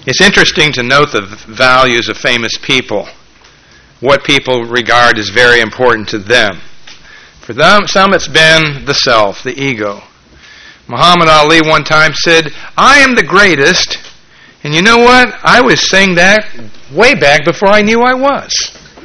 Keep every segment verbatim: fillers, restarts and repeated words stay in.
It's interesting to note the values of famous people, what people regard as very important to them. For them, some it's been the self, the ego. Muhammad Ali one time said, "I am the greatest," and you know what? I was saying that way back before I knew I was.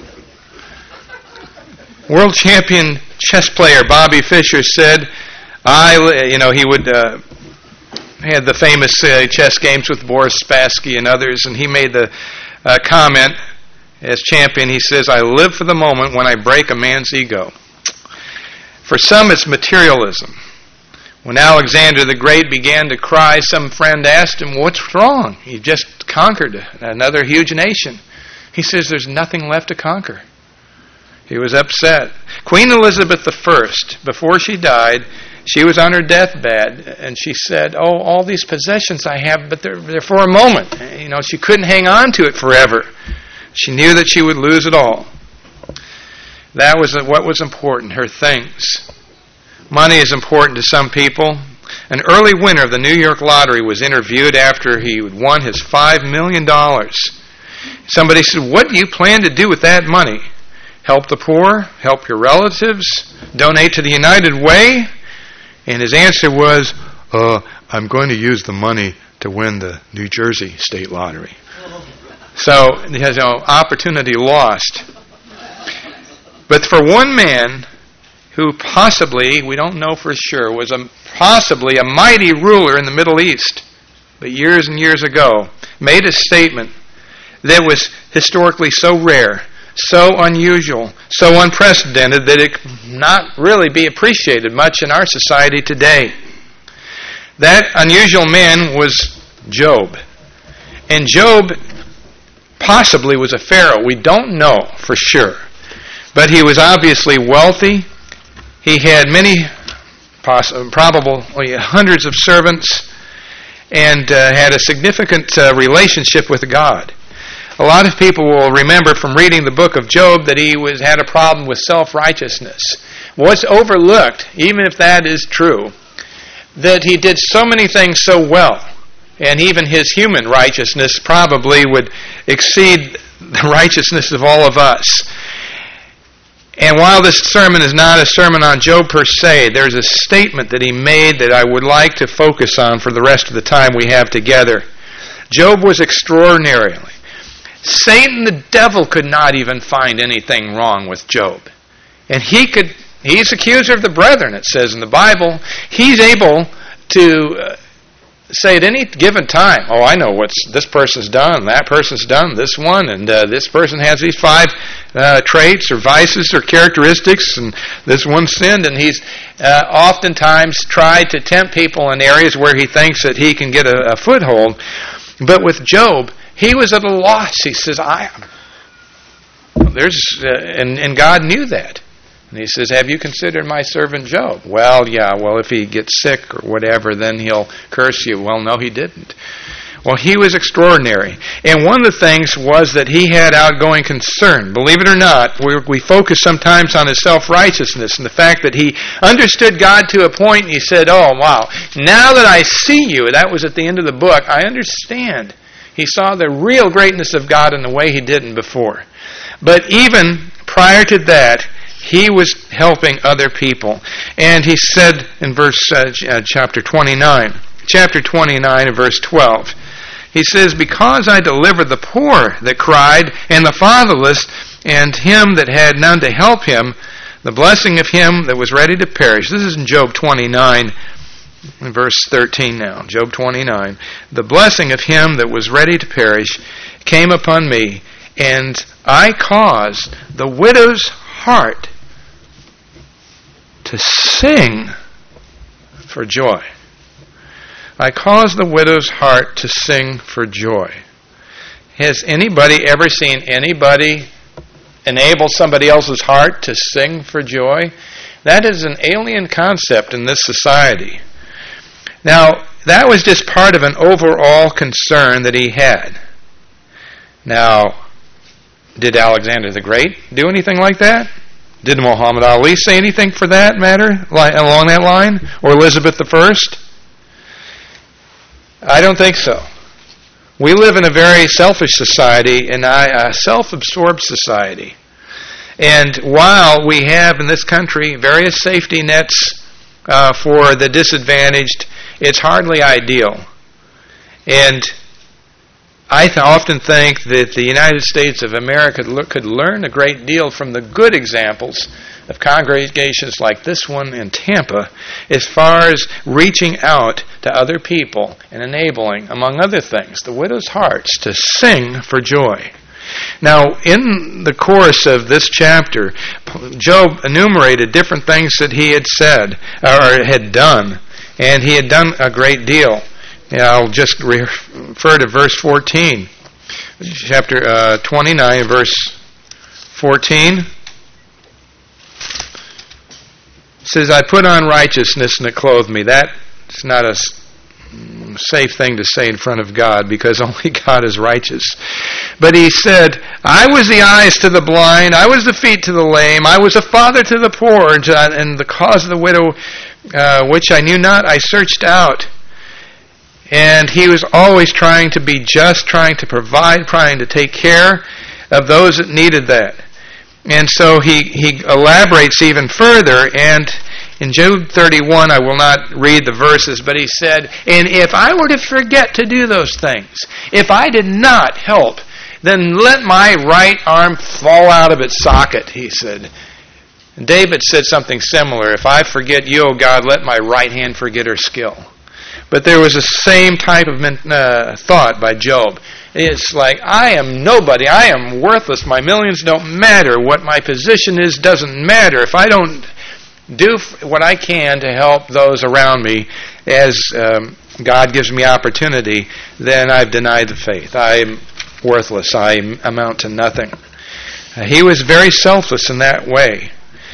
World champion chess player Bobby Fischer said, "I, you know, he would." Uh, had the famous uh, chess games with Boris Spassky and others, and he made the uh, comment as champion, he says, "I live for the moment when I break a man's ego." For some, it's materialism. When Alexander the Great began to cry, some friend asked him, "What's wrong? He just conquered another huge nation." He says, "There's nothing left to conquer." He was upset. Queen Elizabeth the First, before she died, she was on her deathbed, and she said, "Oh, all these possessions I have, but they're, they're for a moment." You know, she couldn't hang on to it forever. She knew that she would lose it all. That was what was important, her things. Money is important to some people. An early winner of the New York lottery was interviewed after he had won his five million dollars. Somebody said, "What do you plan to do with that money? Help the poor? Help your relatives? Donate to the United Way?" And his answer was, uh, "I'm going to use the money to win the New Jersey state lottery." So, he has an opportunity lost. But for one man who possibly, we don't know for sure, was a, possibly a mighty ruler in the Middle East, but years and years ago, made a statement that was historically so rare, so unusual, so unprecedented that it could not really be appreciated much in our society today. That unusual man was Job. And Job possibly was a pharaoh. We don't know for sure. But he was obviously wealthy. He had many, poss- probably hundreds of servants, and uh, had a significant uh, relationship with God. A lot of people will remember from reading the book of Job that he was had a problem with self-righteousness. What's overlooked, even if that is true, that he did so many things so well, and even his human righteousness probably would exceed the righteousness of all of us. And while this sermon is not a sermon on Job per se, there's a statement that he made that I would like to focus on for the rest of the time we have together. Job was extraordinary. Satan, the devil, could not even find anything wrong with Job. And he could, he's accuser of the brethren, it says in the Bible. He's able to uh, say at any given time, "Oh, I know what this person's done, that person's done this one, and uh, this person has these five uh, traits or vices or characteristics, and this one sinned." And he's uh, oftentimes tried to tempt people in areas where he thinks that he can get a, a foothold. But with Job, he was at a loss. He says, "I, there's," uh, and, and God knew that. And he says, "Have you considered my servant Job?" "Well, yeah, well, if he gets sick or whatever, then he'll curse you." "Well, no, he didn't." Well, he was extraordinary. And one of the things was that he had outgoing concern. Believe it or not, we, we focus sometimes on his self-righteousness and the fact that he understood God to a point, and he said, "Oh, wow, now that I see you," that was at the end of the book, "I understand." He saw the real greatness of God in a way he didn't before. But even prior to that, he was helping other people. And he said in verse uh, chapter twenty-nine, chapter twenty-nine and verse twelve, he says, "Because I delivered the poor that cried, and the fatherless, and him that had none to help him, the blessing of him that was ready to perish." This is in Job twenty-nine, in verse thirteen now. Job twenty-nine. "The blessing of him that was ready to perish came upon me, and I caused the widow's heart to sing for joy." I caused the widow's heart to sing for joy. Has anybody ever seen anybody enable somebody else's heart to sing for joy? That is an alien concept in this society. Now, that was just part of an overall concern that he had. Now, did Alexander the Great do anything like that? Did Muhammad Ali say anything for that matter, along that line? Or Elizabeth the First? I don't think so. We live in a very selfish society and a self-absorbed society. And while we have in this country various safety nets uh, for the disadvantaged, it's hardly ideal. And I th- often think that the United States of America could learn a great deal from the good examples of congregations like this one in Tampa as far as reaching out to other people and enabling, among other things, the widow's hearts to sing for joy. Now, in the course of this chapter, Job enumerated different things that he had said or had done, and he had done a great deal. Yeah, I'll just refer to verse fourteen, chapter uh, twenty-nine, verse fourteen. It says, I put on righteousness and it clothed me. That's not a safe thing to say in front of God because only God is righteous. But he said, I was the eyes to the blind, I was the feet to the lame, I was a father to the poor, and the cause of the widow uh, which I knew not, I searched out. And he was always trying to be just, trying to provide, trying to take care of those that needed that. And so he, he elaborates even further, and in Job thirty-one, I will not read the verses, but he said, and if I were to forget to do those things, if I did not help, then let my right arm fall out of its socket, he said. And David said something similar, if I forget you, O God, let my right hand forget her skill. But there was the same type of uh, thought by Job. It's like, I am nobody. I am worthless. My millions don't matter. What my position is doesn't matter. If I don't do what I can to help those around me as um, God gives me opportunity, then I've denied the faith. I'm worthless. I amount to nothing. Uh, he was very selfless in that way.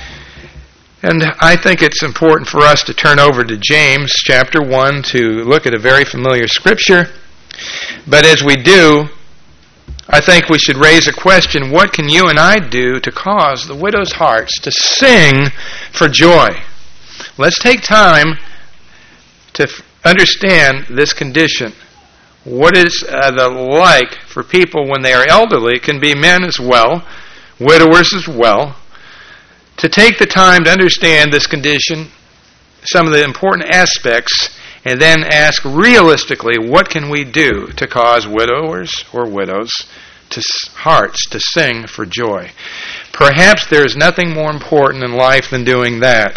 And I think it's important for us to turn over to James chapter one to look at a very familiar scripture. But as we do, I think we should raise a question, what can you and I do to cause the widow's hearts to sing for joy? Let's take time to f- understand this condition. What is uh, the like for people when they are elderly? It can be men as well, widowers as well. To take the time to understand this condition, some of the important aspects, and then ask realistically, what can we do to cause widowers or widows to hearts to sing for joy? Perhaps there is nothing more important in life than doing that.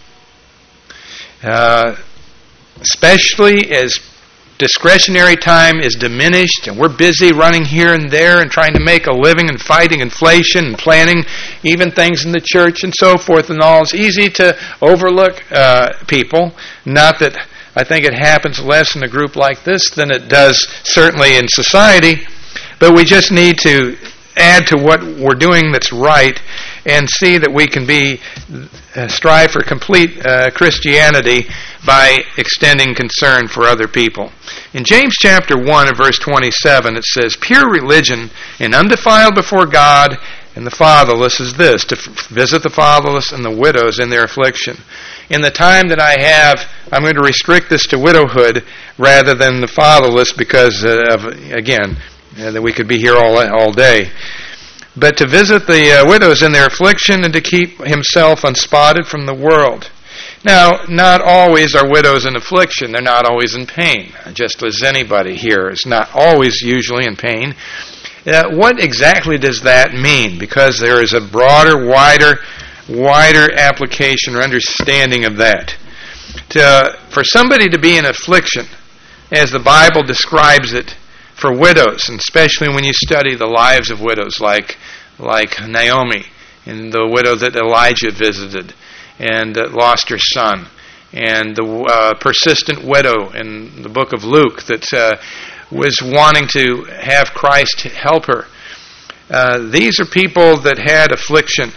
Uh, especially as discretionary time is diminished and we're busy running here and there and trying to make a living and fighting inflation and planning even things in the church and so forth and all. It's easy to overlook uh, people. Not that I think it happens less in a group like this than it does certainly in society, but we just need to add to what we're doing that's right and see that we can be uh, strive for complete uh, Christianity by extending concern for other people. In James chapter one and verse twenty-seven, it says, pure religion and undefiled before God and the fatherless is this, to f- visit the fatherless and the widows in their affliction. In the time that I have, I'm going to restrict this to widowhood rather than the fatherless because, uh, of, again, uh, that we could be here all all day. But to visit the uh, widows in their affliction and to keep himself unspotted from the world. Now, not always are widows in affliction. They're not always in pain, just as anybody here is not always usually in pain. Uh, what exactly does that mean? Because there is a broader, wider, wider application or understanding of that. To, for somebody to be in affliction, as the Bible describes it, for widows, and especially when you study the lives of widows like like Naomi, and the widow that Elijah visited, and uh, lost her son, and the uh, persistent widow in the book of Luke that uh, was wanting to have Christ help her. Uh, these are people that had affliction.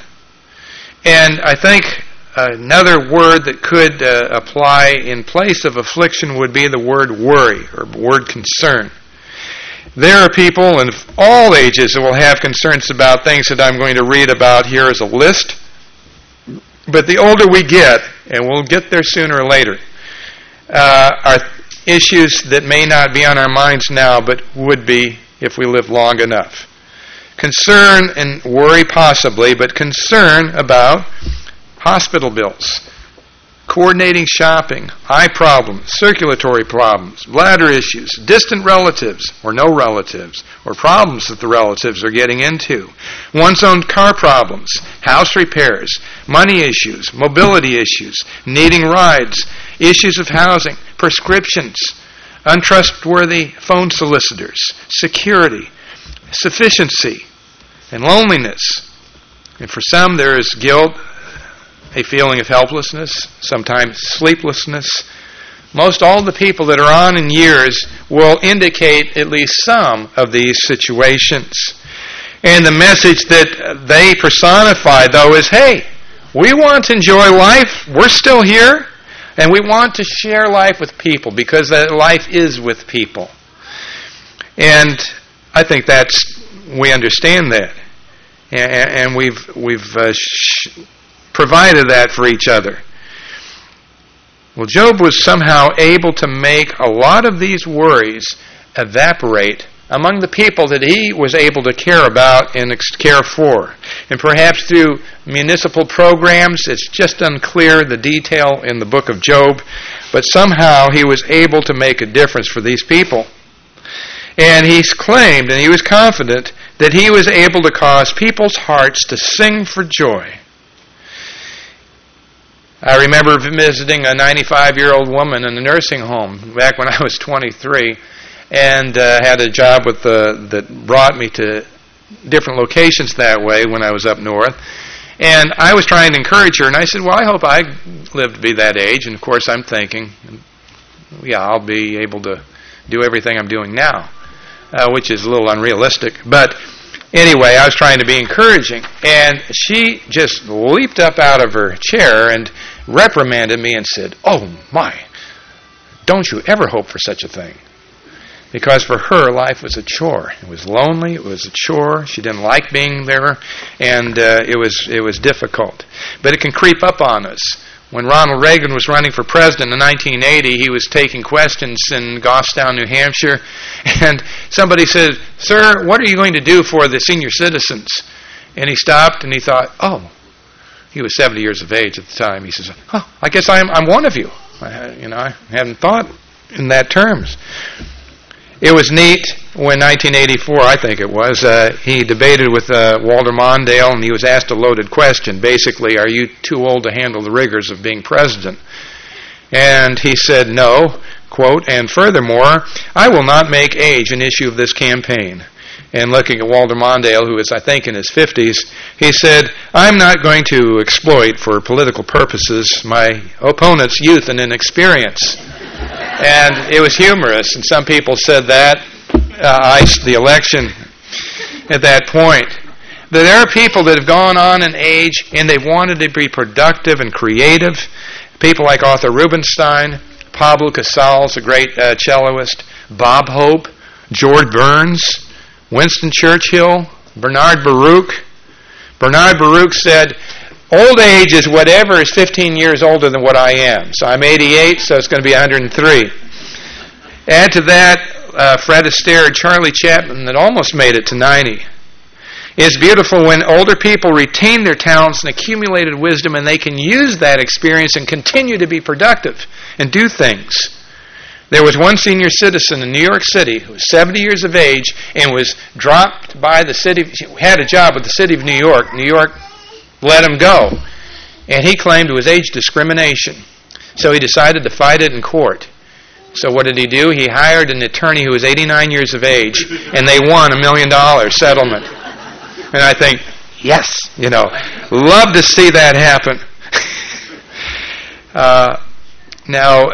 And I think another word that could uh, apply in place of affliction would be the word worry, or word concern. There are people in all ages that will have concerns about things that I'm going to read about here as a list. But the older we get, and we'll get there sooner or later, uh, our issues that may not be on our minds now, but would be if we live long enough. Concern and worry possibly, but concern about hospital bills, coordinating shopping, eye problems, circulatory problems, bladder issues, distant relatives or no relatives, or problems that the relatives are getting into, one's own car problems, house repairs, money issues, mobility issues, needing rides, issues of housing, prescriptions, untrustworthy phone solicitors, security, sufficiency, and loneliness. And for some there is guilt, a feeling of helplessness, sometimes sleeplessness. Most all the people that are on in years will indicate at least some of these situations. And the message that they personify, though, is, hey, we want to enjoy life. We're still here. And we want to share life with people because that life is with people. And I think that's, we understand that. And, and we've, we've uh, sh- provided that for each other. Well, Job was somehow able to make a lot of these worries evaporate among the people that he was able to care about and care for. And perhaps through municipal programs, it's just unclear the detail in the book of Job, but somehow he was able to make a difference for these people. And he claimed, and he was confident, that he was able to cause people's hearts to sing for joy. I remember visiting a ninety-five-year-old woman in a nursing home back when I was twenty-three, and uh, had a job with the, that brought me to different locations that way when I was up north. And I was trying to encourage her, and I said, well, I hope I live to be that age. And, of course, I'm thinking, yeah, I'll be able to do everything I'm doing now, uh, which is a little unrealistic. But anyway, I was trying to be encouraging. And she just leaped up out of her chair and reprimanded me and said, oh, my, don't you ever hope for such a thing. Because for her, life was a chore. It was lonely. It was a chore. She didn't like being there, and uh, it was it was difficult. But it can creep up on us. When Ronald Reagan was running for president in nineteen eighty, he was taking questions in Goffstown, New Hampshire, and somebody said, "Sir, what are you going to do for the senior citizens?" And he stopped and he thought, "Oh." He was seventy years of age at the time. He says, "Oh, I guess I'm I'm one of you." I, you know, I hadn't thought in that terms. It was neat when nineteen eighty-four, I think it was, uh, he debated with uh, Walter Mondale, and he was asked a loaded question. Basically, are you too old to handle the rigors of being president? And he said, no, quote, and furthermore, I will not make age an issue of this campaign. And looking at Walter Mondale, who is, I think, in his fifties, he said, I'm not going to exploit for political purposes my opponent's youth and inexperience. And it was humorous, and some people said that uh, iced the election at that point. But there are people that have gone on in age, and they've wanted to be productive and creative. People like Arthur Rubinstein, Pablo Casals, a great uh, celloist, Bob Hope, George Burns, Winston Churchill, Bernard Baruch. Bernard Baruch said, old age is whatever is fifteen years older than what I am. So I'm eighty-eight, so it's going to be one hundred three. Add to that uh, Fred Astaire and Charlie Chaplin that almost made it to ninety. It's beautiful when older people retain their talents and accumulated wisdom, and they can use that experience and continue to be productive and do things. There was one senior citizen in New York City who was seventy years of age and was dropped by the city, had a job with the city of New York. New York let him go. And he claimed it was age discrimination. So he decided to fight it in court. So what did he do? He hired an attorney who was eighty-nine years of age, and they won a million dollar settlement. And I think, yes, you know, love to see that happen. uh, now,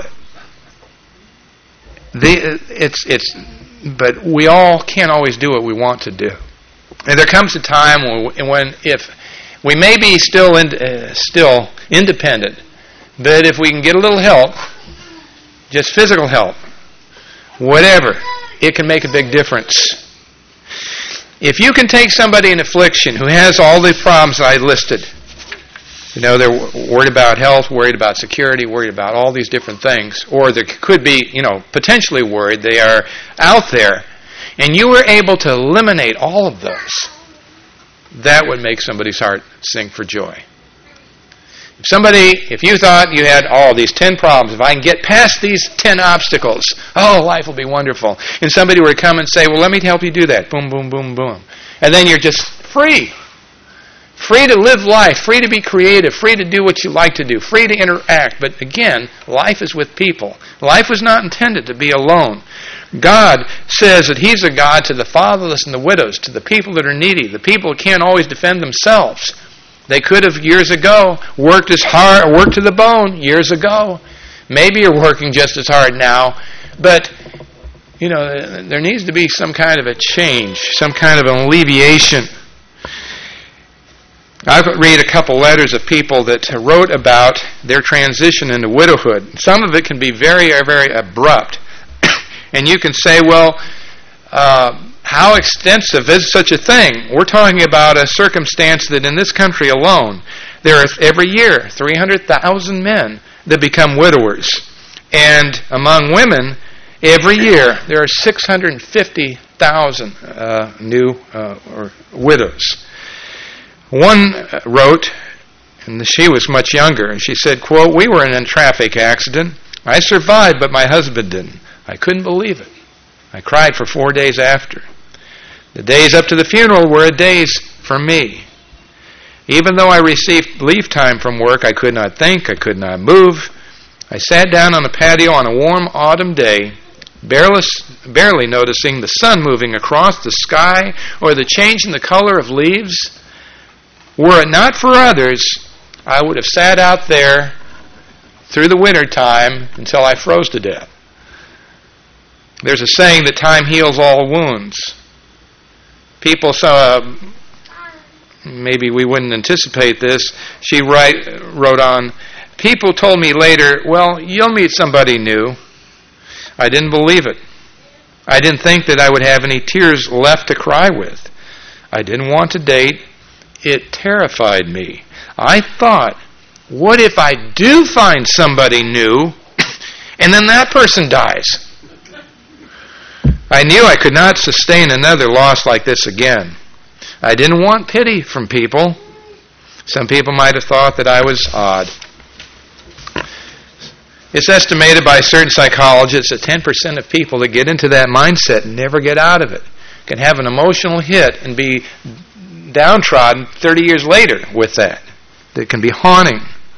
the, it's it's, but we all can't always do what we want to do. And there comes a time when, when if we may be still in, uh, still independent, but if we can get a little help, just physical help, whatever, it can make a big difference. If you can take somebody in affliction who has all the problems I listed, You know, they're worried about health, worried about security, worried about all these different things. Or they could be, you know, potentially worried. They are out there. And you were able to eliminate all of those. That would make somebody's heart sing for joy. If somebody, if you thought you had all oh, these ten problems, if I can get past these ten obstacles, oh, life will be wonderful. And somebody would come and say, well, let me help you do that. Boom, boom, boom, boom. And then you're just free. Free to live life, free to be creative, free to do what you like to do, free to interact. But again, life is with people. Life was not intended to be alone. God says that He's a God to the fatherless and the widows, to the people that are needy, the people who can't always defend themselves. They could have years ago worked as hard, worked to the bone years ago. Maybe you're working just as hard now, but you know there needs to be some kind of a change, some kind of an alleviation. I've read a couple letters of people that wrote about their transition into widowhood. Some of it can be very, very abrupt. And you can say, well, uh, how extensive is such a thing? We're talking about a circumstance that in this country alone, there are every year three hundred thousand men that become widowers. And among women, every year there are six hundred fifty thousand uh, new uh, or widows. One wrote, and she was much younger, and she said, quote, we were in a traffic accident. I survived, but my husband didn't. I couldn't believe it. I cried for four days after. The days up to the funeral were a daze for me. Even though I received leave time from work, I could not think, I could not move. I sat down on the patio on a warm autumn day, barely, barely noticing the sun moving across the sky or the change in the color of leaves. Were it not for others, I would have sat out there through the winter time until I froze to death. There's a saying that time heals all wounds. People, so uh, maybe we wouldn't anticipate this. She write, wrote on, people told me later, well, you'll meet somebody new. I didn't believe it. I didn't think that I would have any tears left to cry with. I didn't want to date. It terrified me. I thought, what if I do find somebody new and then that person dies? I knew I could not sustain another loss like this again. I didn't want pity from people. Some people might have thought that I was odd. It's estimated by certain psychologists that ten percent of people that get into that mindset never get out of it. Can have an emotional hit and be downtrodden thirty years later with that. That can be haunting.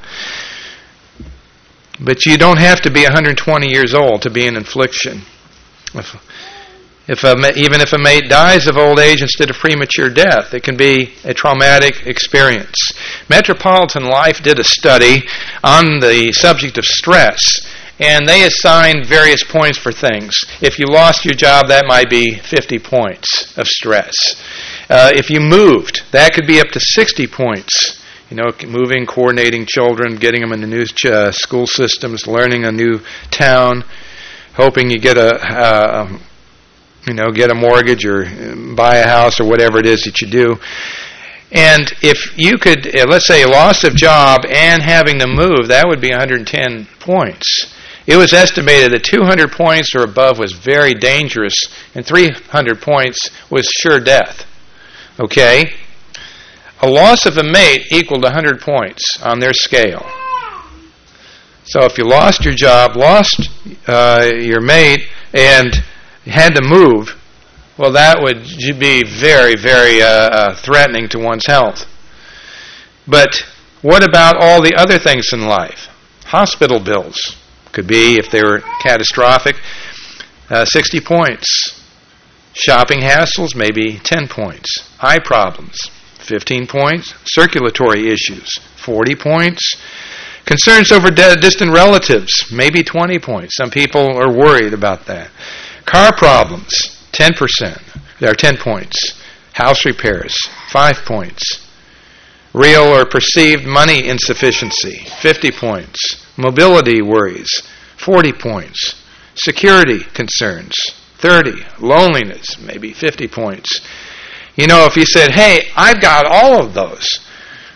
But you don't have to be one hundred twenty years old to be an affliction. If, if a, even if a mate dies of old age instead of premature death, it can be a traumatic experience. Metropolitan Life did a study on the subject of stress, and they assigned various points for things. If you lost your job, that might be fifty points of stress. Uh, if you moved, that could be up to sixty points. You know, moving, coordinating children, getting them into new uh, school systems, learning a new town, hoping you get a, uh, you know, get a mortgage or buy a house or whatever it is that you do. And if you could, let's say, a loss of job and having to move, that would be one hundred ten points. It was estimated that two hundred points or above was very dangerous, and three hundred points was sure death. Okay? A loss of a mate equaled one hundred points on their scale. So if you lost your job, lost uh, your mate, and had to move, well, that would be very, very uh, uh, threatening to one's health. But what about all the other things in life? Hospital bills could be, if they were catastrophic, uh, sixty points. Shopping hassles, maybe ten points. Eye problems, fifteen points. Circulatory issues, forty points. Concerns over de- distant relatives, maybe twenty points. Some people are worried about that. Car problems, ten percent. There are ten points. House repairs, five points. Real or perceived money insufficiency, fifty points. Mobility worries, forty points. Security concerns, thirty. Loneliness, maybe fifty points. You know, if you said, hey, I've got all of those,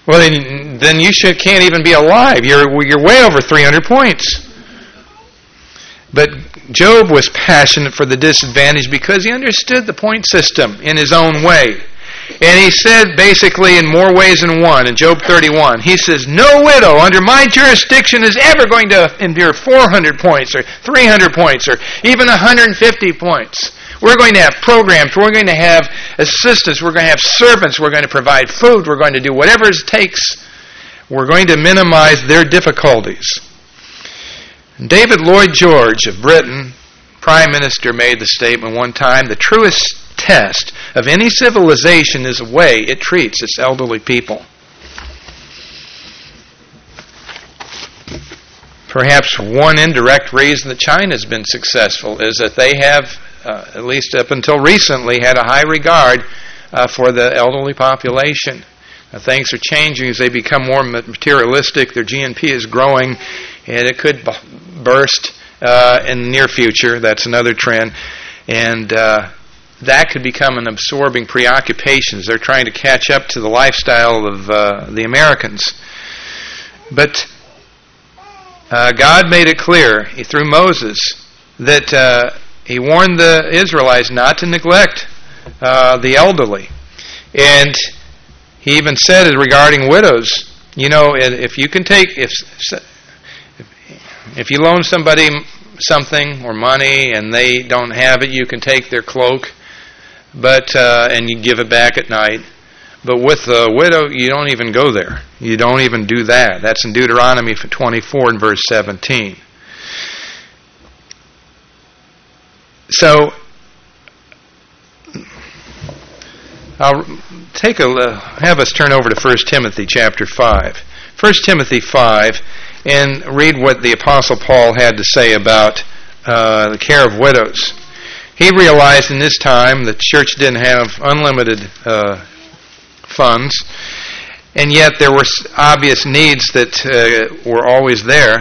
Well, then, then you should, can't even be alive. You're, you're way over three hundred points. But Job was passionate for the disadvantaged because he understood the point system in his own way. And he said basically in more ways than one, in Job thirty-one, he says, no widow under my jurisdiction is ever going to endure four hundred points or three hundred points or even one hundred fifty points. We're going to have programs, we're going to have assistants, we're going to have servants, we're going to provide food, we're going to do whatever it takes. We're going to minimize their difficulties. David Lloyd George of Britain, Prime Minister, made the statement one time, the truest test of any civilization is the way it treats its elderly people. Perhaps one indirect reason that China has been successful is that they have, uh, at least up until recently, had a high regard uh, for the elderly population. Uh, things are changing as they become more materialistic. Their G N P is growing, and it could b- burst uh, in the near future. That's another trend. And uh, that could become an absorbing preoccupation as they're trying to catch up to the lifestyle of uh, the Americans. But uh, God made it clear through Moses that uh, he warned the Israelites not to neglect uh, the elderly. And he even said it regarding widows. You know, if you can take, if if you loan somebody something or money and they don't have it, you can take their cloak, but uh, and you give it back at night. But with the widow, you don't even go there. You don't even do that. That's in Deuteronomy twenty-four and verse seventeen. So I'll take a uh, have us turn over to First Timothy chapter five. First Timothy five, and read what the Apostle Paul had to say about uh, the care of widows. He realized in this time the church didn't have unlimited uh, funds, and yet there were obvious needs that uh, were always there,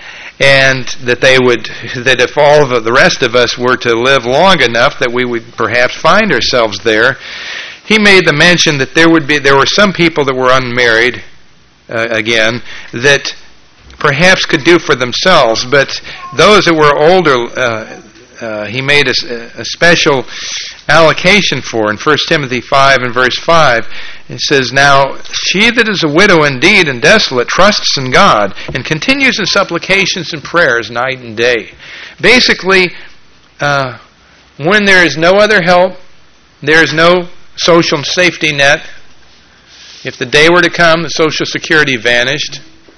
and that they would that if all of the rest of us were to live long enough that we would perhaps find ourselves there. He made the mention that there would be there were some people that were unmarried, uh, again, that perhaps could do for themselves, but those that were older, uh, uh, he made a, a special allocation for. In First Timothy five and verse five, it says, "Now she that is a widow indeed and desolate trusts in God and continues in supplications and prayers night and day." Basically, uh, when there is no other help, there is no social safety net. If the day were to come, the Social Security vanished,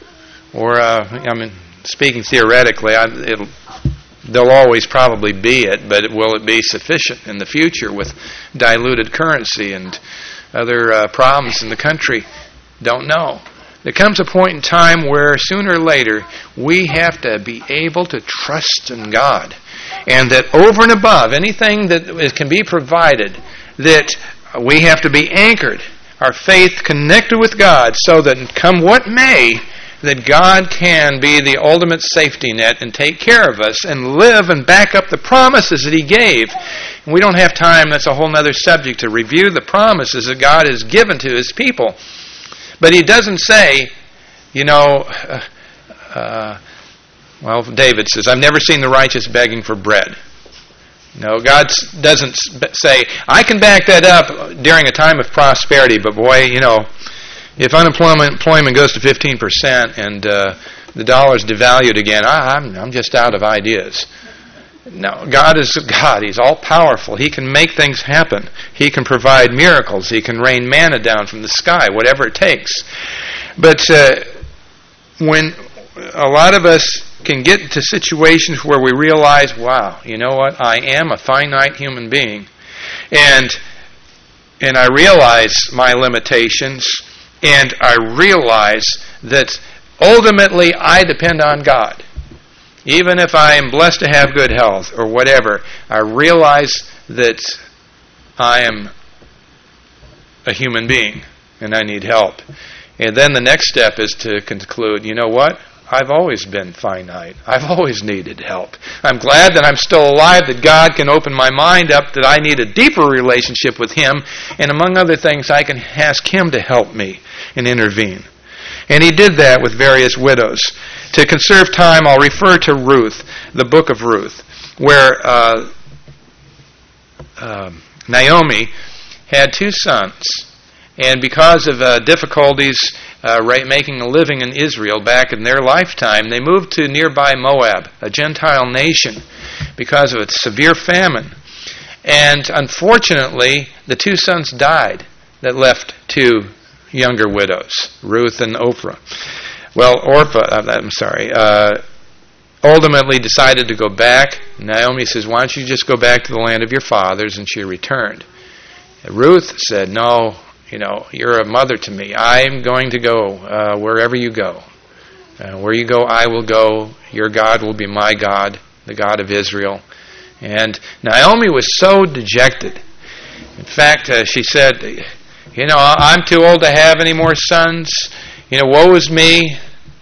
or uh, I mean, speaking theoretically, I, it'll, there'll always probably be it, but will it be sufficient in the future with diluted currency and other uh, problems in the country? Don't know. There comes a point in time where sooner or later we have to be able to trust in God, and that over and above anything that can be provided, that we have to be anchored, our faith connected with God, so that come what may, that God can be the ultimate safety net and take care of us and live and back up the promises that He gave. And we don't have time, that's a whole other subject, to review the promises that God has given to His people. But He doesn't say, you know, uh, uh, well, David says, "I've never seen the righteous begging for bread." No, God doesn't say, I can back that up during a time of prosperity, but boy, you know, if unemployment employment goes to fifteen percent and uh, the dollar's devalued again, I, I'm, I'm just out of ideas. No, God is God. He's all-powerful. He can make things happen. He can provide miracles. He can rain manna down from the sky, whatever it takes. But uh, when a lot of us can get into situations where we realize, wow, you know what, I am a finite human being, and and I realize my limitations, and I realize that ultimately I depend on God. Even if I am blessed to have good health or whatever, I realize that I am a human being and I need help. And then the next step is to conclude, you know what? I've always been finite. I've always needed help. I'm glad that I'm still alive, that God can open my mind up, that I need a deeper relationship with Him, and among other things, I can ask Him to help me. and intervene. And he did that with various widows. To conserve time, I'll refer to Ruth, the book of Ruth, where uh, uh, Naomi had two sons. And because of uh, difficulties uh, right, making a living in Israel back in their lifetime, they moved to nearby Moab, a Gentile nation, because of a severe famine. And unfortunately, the two sons died that left two younger widows, Ruth and Orpah. Well, Orpah, I'm sorry, uh, ultimately decided to go back. Naomi says, why don't you just go back to the land of your fathers? And she returned. And Ruth said, no, you know, you're a mother to me. I'm going to go uh, wherever you go. Uh, where you go, I will go. Your God will be my God, the God of Israel. And Naomi was so dejected. In fact, uh, she said, you know, I'm too old to have any more sons. You know, woe is me.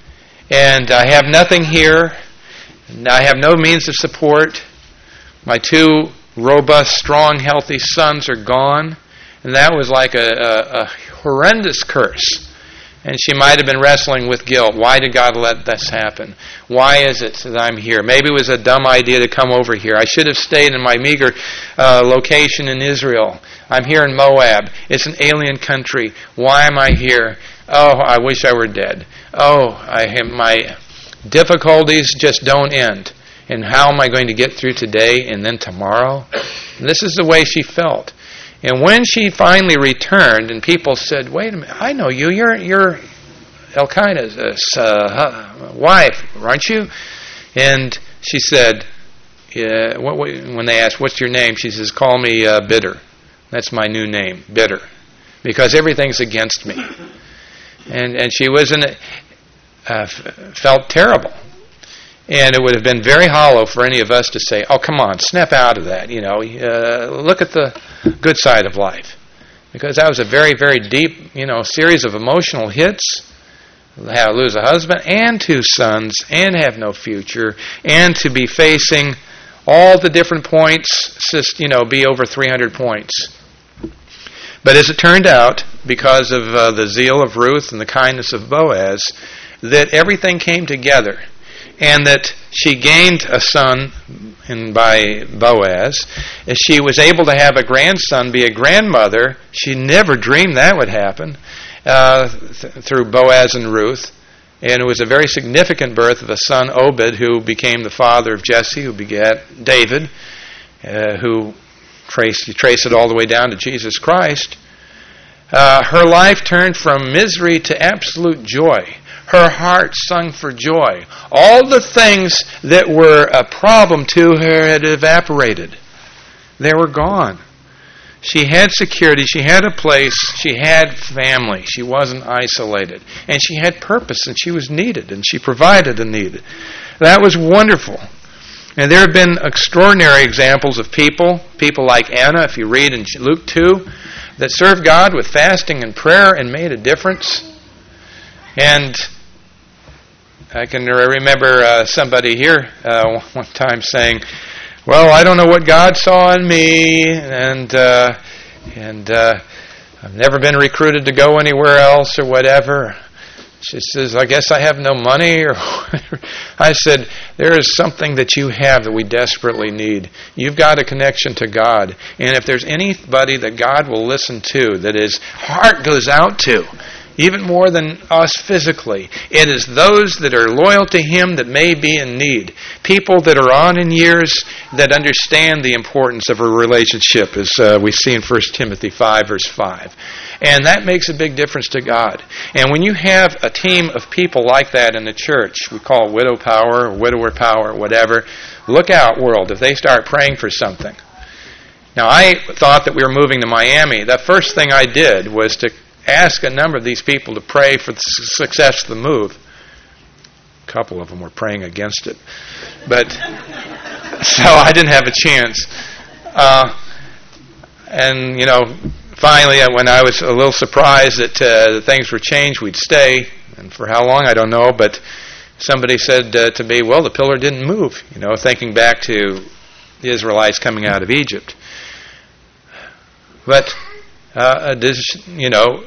And I have nothing here. I have no means of support. My two robust, strong, healthy sons are gone. And that was like a, a, a horrendous curse. And she might have been wrestling with guilt. Why did God let this happen? Why is it that I'm here? Maybe it was a dumb idea to come over here. I should have stayed in my meager uh, location in Israel. I'm here in Moab. It's an alien country. Why am I here? Oh, I wish I were dead. Oh, I have, my difficulties just don't end. And how am I going to get through today and then tomorrow? And this is the way she felt. And when she finally returned, and people said, "Wait a minute, I know you. You're you're Elkanah's uh, wife, aren't you?" And she said, "Yeah." What, when they asked, "What's your name?" she says, "Call me uh, Bitter. That's my new name, Bitter, because everything's against me." And and she was in a, uh, felt terrible. And it would have been very hollow for any of us to say, "Oh, come on, snap out of that. You know, uh, look at the good side of life," because that was a very, very deep, you know, series of emotional hits. How to lose a husband and two sons, and have no future, and to be facing all the different points, you know, be over three hundred points. But as it turned out, because of uh, the zeal of Ruth and the kindness of Boaz, that everything came together. And that she gained a son in, by Boaz. As she was able to have a grandson be a grandmother, she never dreamed that would happen, uh, th- through Boaz and Ruth. And it was a very significant birth of a son, Obed, who became the father of Jesse, who begat David, uh, who trace, you trace it all the way down to Jesus Christ. Uh, her life turned from misery to absolute joy. Her heart sung for joy. All the things that were a problem to her had evaporated. They were gone. She had security. She had a place. She had family. She wasn't isolated. And she had purpose, and she was needed, and she provided a need. That was wonderful. And there have been extraordinary examples of people, people like Anna, if you read in Luke two, that served God with fasting and prayer and made a difference. And I can remember uh, somebody here uh, one time saying, "Well, I don't know what God saw in me, and uh, and uh, I've never been recruited to go anywhere else or whatever." She says, "I guess I have no money," or whatever. I said, "There is something that you have that we desperately need. You've got a connection to God, and if there's anybody that God will listen to, that his heart goes out to, even more than us physically, it is those that are loyal to him that may be in need. People that are on in years that understand the importance of a relationship," as uh, we see in First Timothy five, verse five. And that makes a big difference to God. And when you have a team of people like that in the church, we call it widow power, or widower power, whatever, look out, world, if they start praying for something. Now, I thought that we were moving to Miami. The first thing I did was to ask a number of these people to pray for the success of the move. A couple of them were praying against it. But, so I didn't have a chance. Uh, and, you know, finally, when I was a little surprised that uh, things were changed, we'd stay. And for how long, I don't know. But somebody said uh, to me, "Well, the pillar didn't move," you know, thinking back to the Israelites coming out of Egypt. But, uh, this, you know,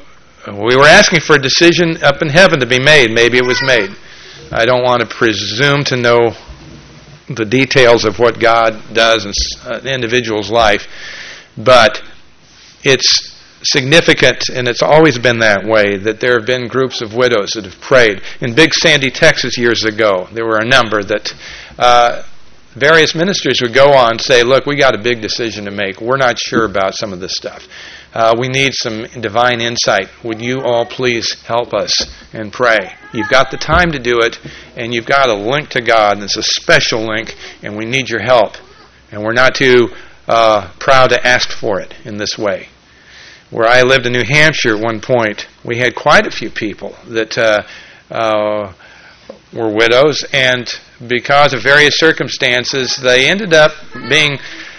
we were asking for a decision up in heaven to be made. Maybe it was made. I don't want to presume to know the details of what God does in an individual's life, but it's significant, and it's always been that way, that there have been groups of widows that have prayed. In Big Sandy, Texas, years ago, there were a number that uh, various ministers would go on and say, look, we got a big decision to make. We're not sure about some of this stuff. Uh, we need some divine insight. Would you all please help us and pray? You've got the time to do it, and you've got a link to God, and it's a special link, and we need your help. And we're not too uh, proud to ask for it in this way. Where I lived in New Hampshire at one point, we had quite a few people that uh, uh, were widows, and because of various circumstances, they ended up being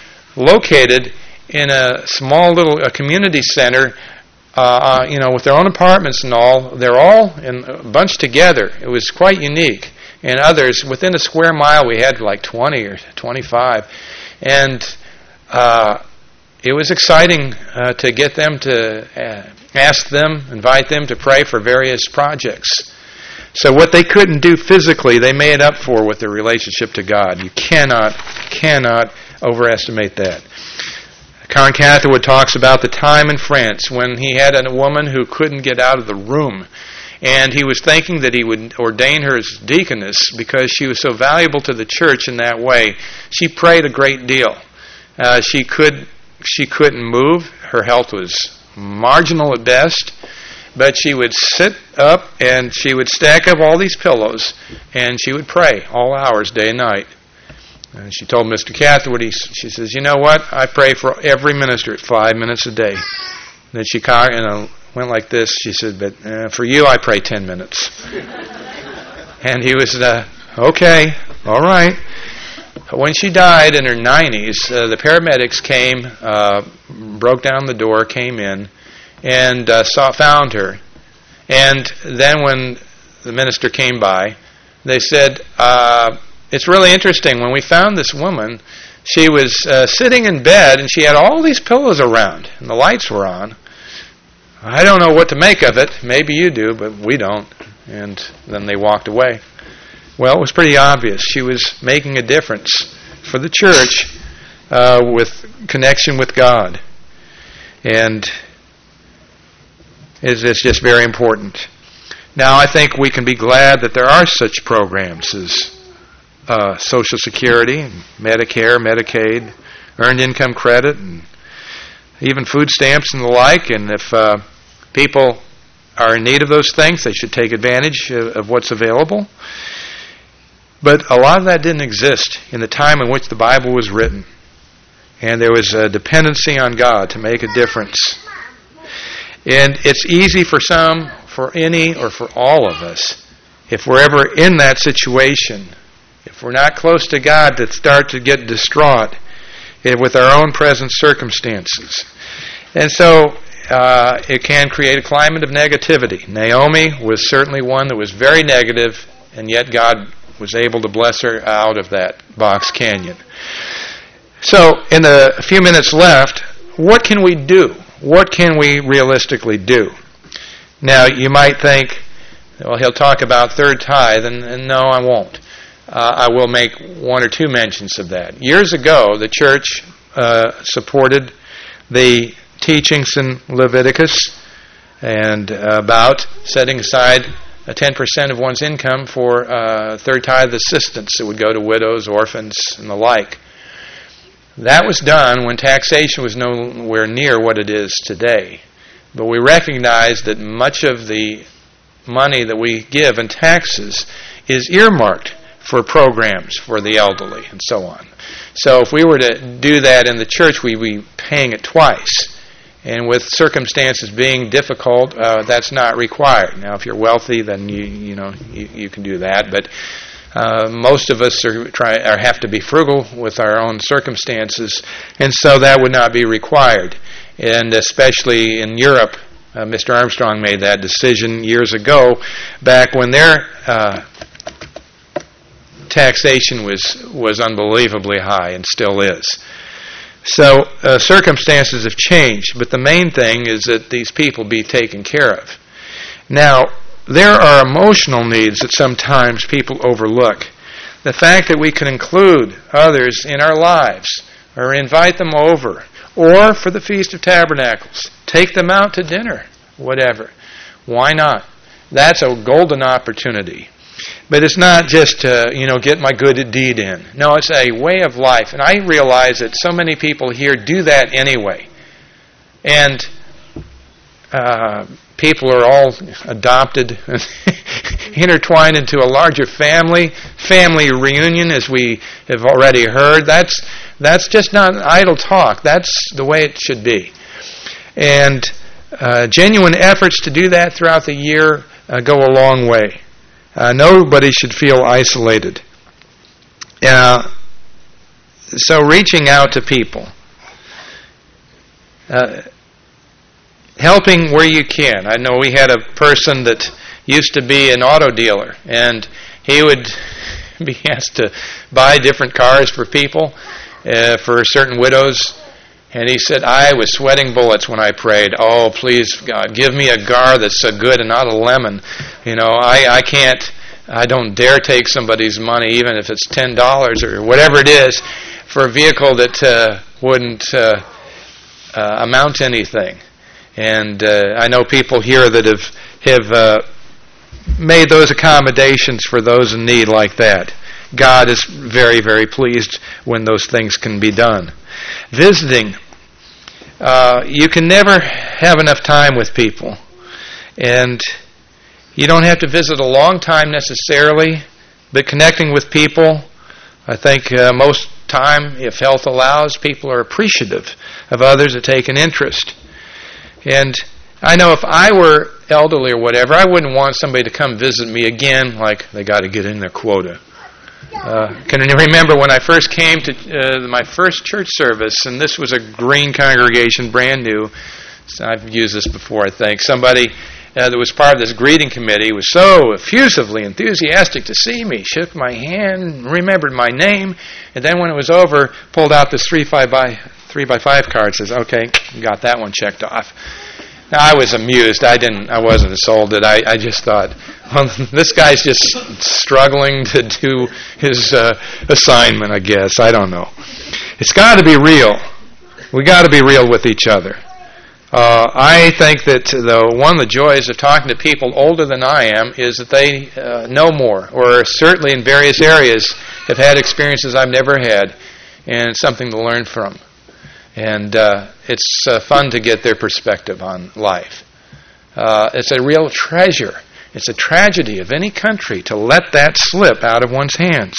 located in a small little a community center, uh, you know, with their own apartments and all. They're all in a bunch together. It was quite unique. And others, within a square mile, we had like twenty or twenty-five. And uh, it was exciting uh, to get them to uh, ask them, invite them to pray for various projects. So what they couldn't do physically, they made up for with their relationship to God. You cannot, cannot overestimate that. Karen Catherwood talks about the time in France when he had a woman who couldn't get out of the room. And he was thinking that he would ordain her as deaconess because she was so valuable to the church in that way. She prayed a great deal. Uh, she could, she couldn't move. Her health was marginal at best. But she would sit up and she would stack up all these pillows and she would pray all hours, day and night. And she told Mister Catherwood, he, she says, you know what? I pray for every minister at five minutes a day. And then she you know, went like this. She said, but uh, for you, I pray ten minutes. And he was, uh, okay, all right. When she died in her nineties, uh, the paramedics came, uh, broke down the door, came in, and uh, saw, found her. And then when the minister came by, they said, uh, it's really interesting. When we found this woman, she was uh, sitting in bed, and she had all these pillows around, and the lights were on. I don't know what to make of it. Maybe you do, but we don't. And then they walked away. Well, it was pretty obvious. She was making a difference for the church uh, with connection with God. And it's, it's just very important. Now, I think we can be glad that there are such programs as uh, Social Security, Medicare, Medicaid, Earned Income Credit, and even food stamps and the like. And if uh, people are in need of those things, they should take advantage of, of what's available. But a lot of that didn't exist in the time in which the Bible was written. And there was a dependency on God to make a difference. And it's easy for some, for any, or for all of us, if we're ever in that situation, if we're not close to God, to start to get distraught with our own present circumstances. And so uh, it can create a climate of negativity. Naomi was certainly one that was very negative, and yet God was able to bless her out of that box canyon. So in the few minutes left, what can we do? What can we realistically do? Now, you might think, well, he'll talk about third tithe, and, and no, I won't. Uh, I will make one or two mentions of that. Years ago, the church uh, supported the teachings in Leviticus and uh, about setting aside uh, ten percent of one's income for uh, third tithe assistance that would go to widows, orphans, and the like. That was done when taxation was nowhere near what it is today. But we recognize that much of the money that we give in taxes is earmarked for programs for the elderly and so on. So if we were to do that in the church, we'd be paying it twice. And with circumstances being difficult, uh, that's not required. Now, if you're wealthy, then you you know you, you can do that. But uh, most of us are try or have to be frugal with our own circumstances, and so that would not be required. And especially in Europe, uh, Mister Armstrong made that decision years ago, back when their uh, taxation was was unbelievably high and still is. So uh, circumstances have changed, but the main thing is that these people be taken care of. Now, there are emotional needs that sometimes people overlook. The fact that we can include others in our lives, or invite them over, or for the Feast of Tabernacles, take them out to dinner, whatever. Why not? That's a golden opportunity. But it's not just to, you know, get my good deed in. No, it's a way of life. And I realize that so many people here do that anyway. And uh, people are all adopted, intertwined into a larger family. Family reunion, as we have already heard. That's that's just not idle talk. That's the way it should be. And uh, genuine efforts to do that throughout the year uh, go a long way. Uh, nobody should feel isolated. Uh, so reaching out to people. Uh, helping where you can. I know we had a person that used to be an auto dealer, and he would be asked to buy different cars for people, uh, for certain widows. And he said, I was sweating bullets when I prayed. Oh, please, God, give me a gar that's so good and not a lemon. You know, I, I can't, I don't dare take somebody's money, even if it's ten dollars or whatever it is, for a vehicle that uh, wouldn't uh, uh, amount to anything. And uh, I know people here that have, have uh, made those accommodations for those in need like that. God is very, very pleased when those things can be done. Visiting. Uh, you can never have enough time with people. And you don't have to visit a long time necessarily, but connecting with people, I think uh, most time, if health allows, people are appreciative of others that take an interest. And I know if I were elderly or whatever, I wouldn't want somebody to come visit me again like they got to get in their quota. Uh, can you remember when I first came to uh, my first church service, and this was a green congregation, brand new. So I've used this before, I think. Somebody uh, that was part of this greeting committee was so effusively enthusiastic to see me, shook my hand, remembered my name, and then when it was over, pulled out this three five by three by five card. Says, "Okay, got that one checked off." Now, I was amused. I didn't. I wasn't assaulted. I, I just thought, well, this guy's just struggling to do his uh, assignment, I guess. I don't know. It's got to be real. We got to be real with each other. Uh, I think that the one of the joys of talking to people older than I am is that they uh, know more, or certainly in various areas have had experiences I've never had, and it's something to learn from. And uh, it's uh, fun to get their perspective on life. Uh, it's a real treasure. It's a tragedy of any country to let that slip out of one's hands.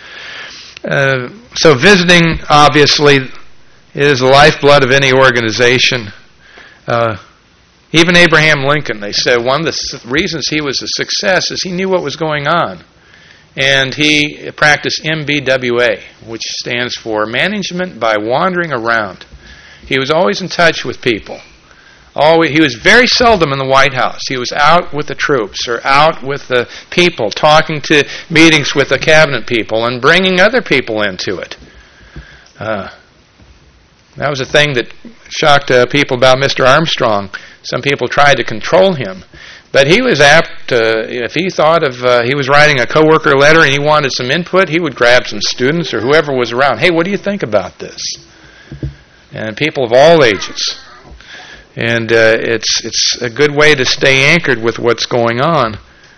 Uh, so visiting, obviously, is the lifeblood of any organization. Uh, even Abraham Lincoln, they said one of the reasons he was a success is he knew what was going on. And he practiced M B W A, which stands for Management by Wandering Around. He was always in touch with people. Always, he was very seldom in the White House. He was out with the troops or out with the people, talking to meetings with the cabinet people and bringing other people into it. Uh, that was a thing that shocked uh, people about Mister Armstrong. Some people tried to control him. But he was apt, uh, if he thought of, uh, he was writing a coworker letter and he wanted some input, he would grab some students or whoever was around. Hey, what do you think about this? And people of all ages. And uh, it's it's a good way to stay anchored with what's going on.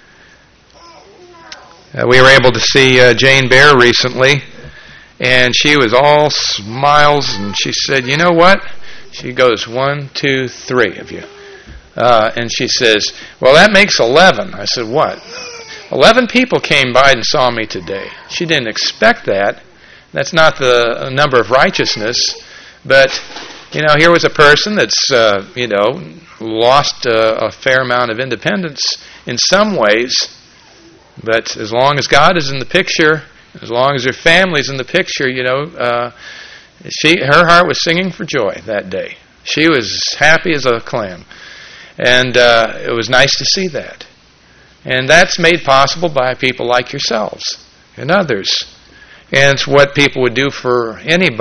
Uh, we were able to see uh, Jane Bear recently, and she was all smiles, and she said, you know what? She goes, one, two, three of you. Uh, and she says, well, that makes eleven. I said, what? eleven people came by and saw me today. She didn't expect that. That's not the number of righteousness. But, you know, here was a person that's, uh, you know, lost uh, a fair amount of independence in some ways. But as long as God is in the picture, as long as her family's in the picture, you know, uh, she her heart was singing for joy that day. She was happy as a clam. And uh, it was nice to see that. And that's made possible by people like yourselves and others. And it's what people would do for anybody.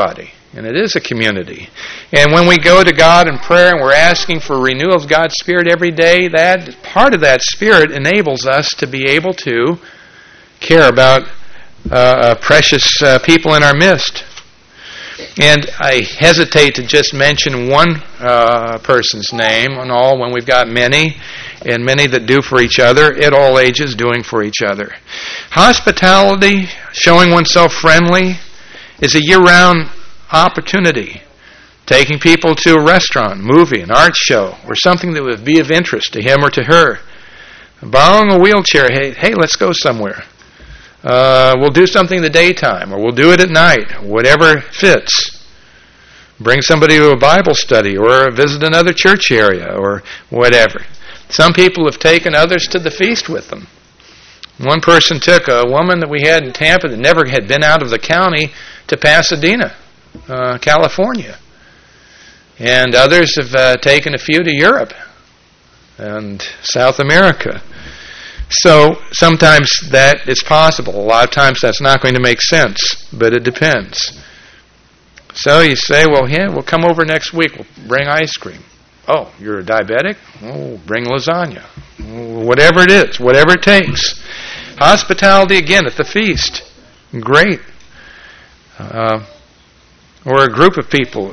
And it is a community. And when we go to God in prayer and we're asking for renewal of God's Spirit every day, that part of that Spirit enables us to be able to care about uh, precious uh, people in our midst. And I hesitate to just mention one uh, person's name and all when we've got many, and many that do for each other, at all ages doing for each other. Hospitality, showing oneself friendly, is a year-round opportunity. Taking people to a restaurant, movie, an art show, or something that would be of interest to him or to her. Borrowing a wheelchair, hey, hey, let's go somewhere. Uh, we'll do something in the daytime, or we'll do it at night, whatever fits. Bring somebody to a Bible study, or visit another church area, or whatever. Some people have taken others to the feast with them. One person took a woman that we had in Tampa that never had been out of the county to Pasadena, uh, California. And others have uh, taken a few to Europe and South America. So sometimes that is possible. A lot of times that's not going to make sense, but it depends. So you say, well, yeah, we'll come over next week. We'll bring ice cream. Oh, you're a diabetic? Oh, bring lasagna. Whatever it is, whatever it takes. Hospitality, again, at the feast. Great. Uh, or a group of people.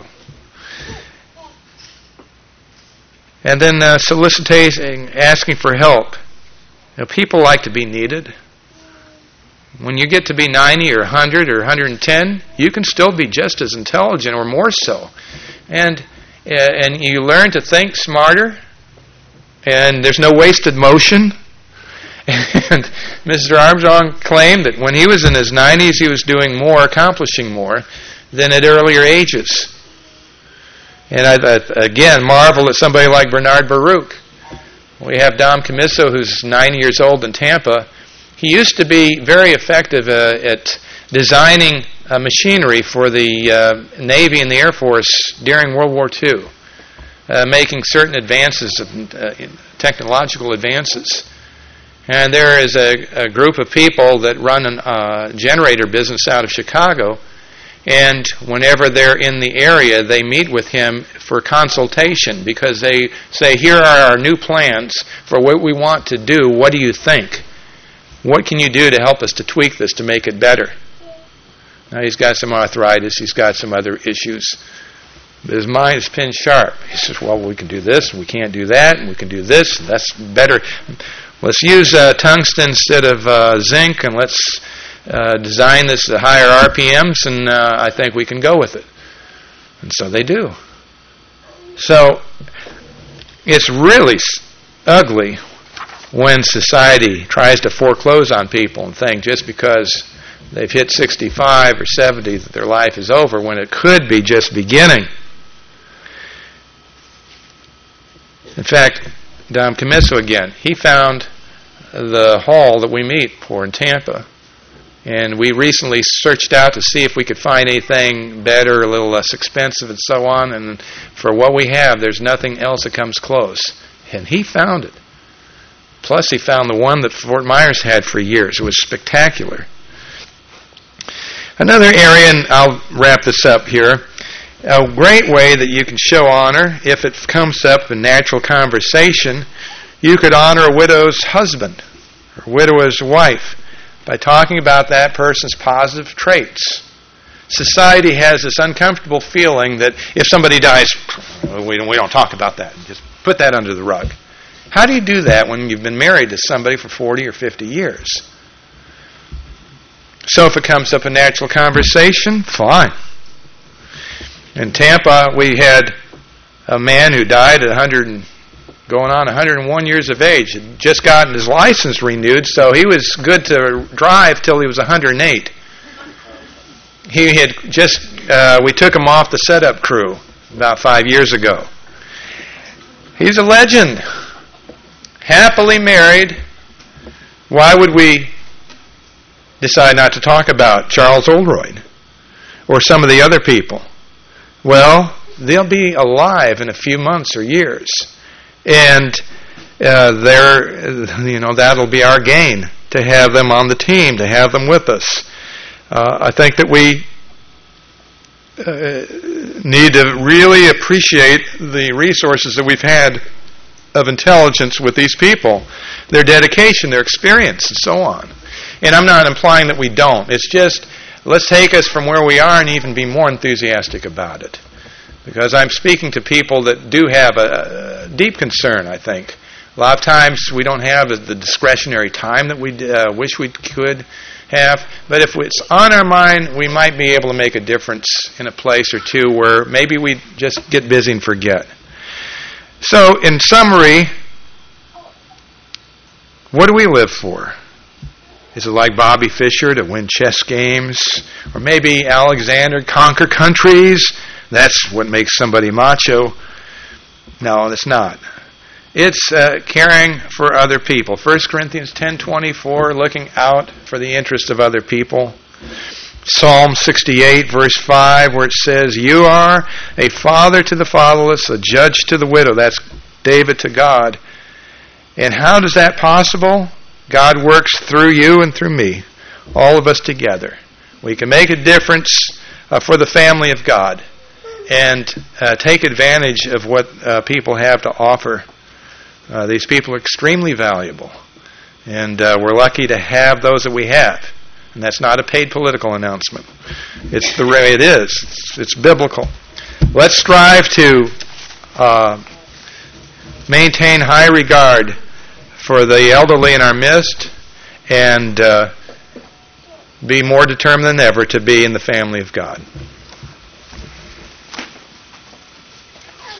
And then uh, soliciting, asking for help. You know, people like to be needed. When you get to be ninety or one hundred or one hundred ten, you can still be just as intelligent or more so. And uh, and you learn to think smarter, and there's no wasted motion. And Mister Armstrong claimed that when he was in his nineties, he was doing more, accomplishing more, than at earlier ages. And I, I again marvel at somebody like Bernard Baruch. We have Dom Camiso, who's ninety years old in Tampa. He used to be very effective uh, at designing uh, machinery for the uh, Navy and the Air Force during World War Two, uh, making certain advances, of, uh, technological advances. And there is a, a group of people that run a uh, generator business out of Chicago, and whenever they're in the area, they meet with him for consultation because they say, here are our new plans for what we want to do. What do you think? What can you do to help us to tweak this to make it better? Now, he's got some arthritis. He's got some other issues. But his mind is pin sharp. He says, well, we can do this, and we can't do that, and we can do this, and that's better. Let's use uh, tungsten instead of uh, zinc, and let's uh, design this at higher R P Ms, and uh, I think we can go with it. And so they do. So it's really ugly when society tries to foreclose on people and think just because they've hit sixty-five or seventy that their life is over when it could be just beginning. In fact, Dom Camiso again, he found the hall that we meet for in Tampa, and we recently searched out to see if we could find anything better, a little less expensive and so on, and for what we have, there's nothing else that comes close. And he found it. Plus, he found the one that Fort Myers had for years. It was spectacular. Another area, and I'll wrap this up here, a great way that you can show honor, if it comes up in natural conversation, you could honor a widow's husband or widow's wife by talking about that person's positive traits. Society has this uncomfortable feeling that if somebody dies, we don't, we don't talk about that. Just put that under the rug. How do you do that when you've been married to somebody for forty or fifty years? So if it comes up in natural conversation, fine. In Tampa, we had a man who died at one hundred, going on one hundred one years of age. Had just gotten his license renewed, so he was good to drive till he was one hundred eight. He had just, uh, we took him off the setup crew about five years ago. He's a legend. Happily married. Why would we decide not to talk about Charles Oldroyd or some of the other people? Well, they'll be alive in a few months or years, and uh, they're, you know, that'll be our gain to have them on the team, to have them with us. Uh, I think that we uh, need to really appreciate the resources that we've had of intelligence with these people, their dedication, their experience, and so on. And I'm not implying that we don't. It's just, let's take us from where we are and even be more enthusiastic about it. Because I'm speaking to people that do have a, a deep concern, I think. A lot of times we don't have the discretionary time that we uh, wish we could have. But if it's on our mind, we might be able to make a difference in a place or two where maybe we just get busy and forget. So, in summary, what do we live for? Is it like Bobby Fischer to win chess games? Or maybe Alexander conquer countries? That's what makes somebody macho. No, it's not. It's uh, caring for other people. First Corinthians ten twenty-four, looking out for the interest of other people. Psalm sixty-eight, verse five, where it says, "You are a father to the fatherless, a judge to the widow." That's David to God. And how does that possible? God works through you and through me, all of us together. We can make a difference uh, for the family of God and uh, take advantage of what uh, people have to offer. Uh, these people are extremely valuable, and uh, we're lucky to have those that we have. And that's not a paid political announcement. It's the way it is. It's, it's biblical. Let's strive to uh, maintain high regard for the elderly in our midst and uh, be more determined than ever to be in the family of God.